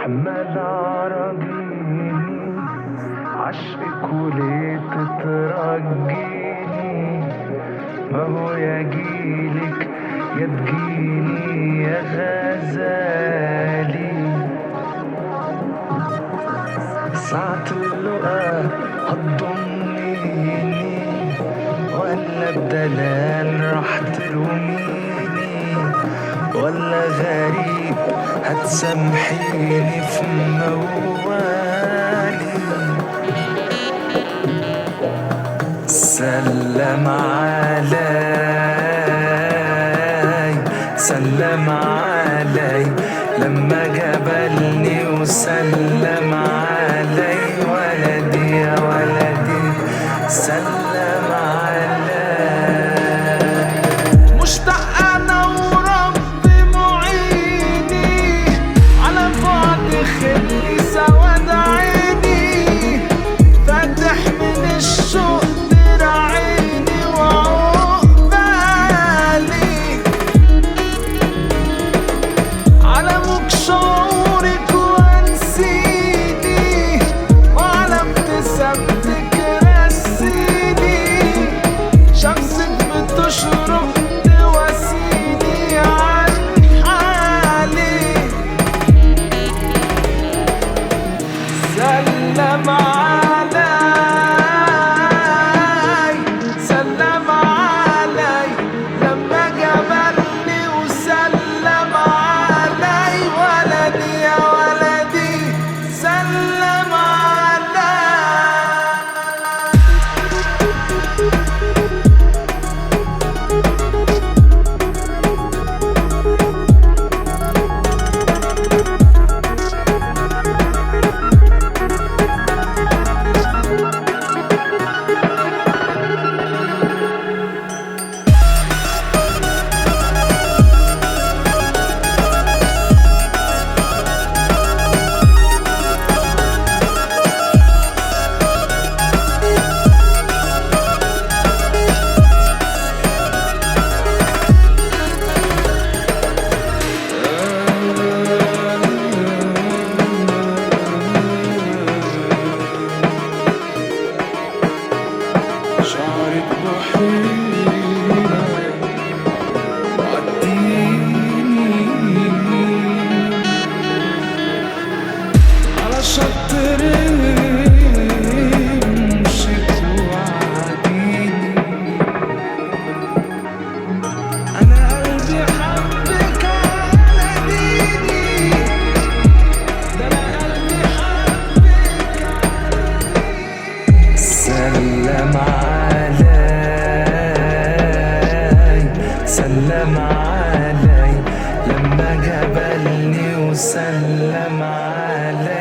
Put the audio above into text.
عمال عرجيني عشقك وليه تترجيني؟ ما هو يجيلك يا تجيني يا غزالي. ساعة اللقا هتضميني ولا بدلال راح تلوميني؟ ولا غريب هتسامحيني في موالي؟ سلم علي سلم علي لما جبلني وسلم علي ولدي يا ولدي سلم علي. مشتاق انا وربي معيني على بعد خلي سواد عيني فاتح من الشوق دراعيني وعقبالي على موج شعورك وانسيني وعلى ابتسامتك رسيني شمسك بتشرق تواسيني عن حالي. سلم علي سلم علي لما جبلني وسلم علي ولدي يا ولدي سلم علي. شعرك بحيرة وعديني على شط رمشك وعديني. أنا قلبي حبك على ديني ده أنا قلبي حبك على ديني. سلم علي سلم علي لما جبلني وسلم علي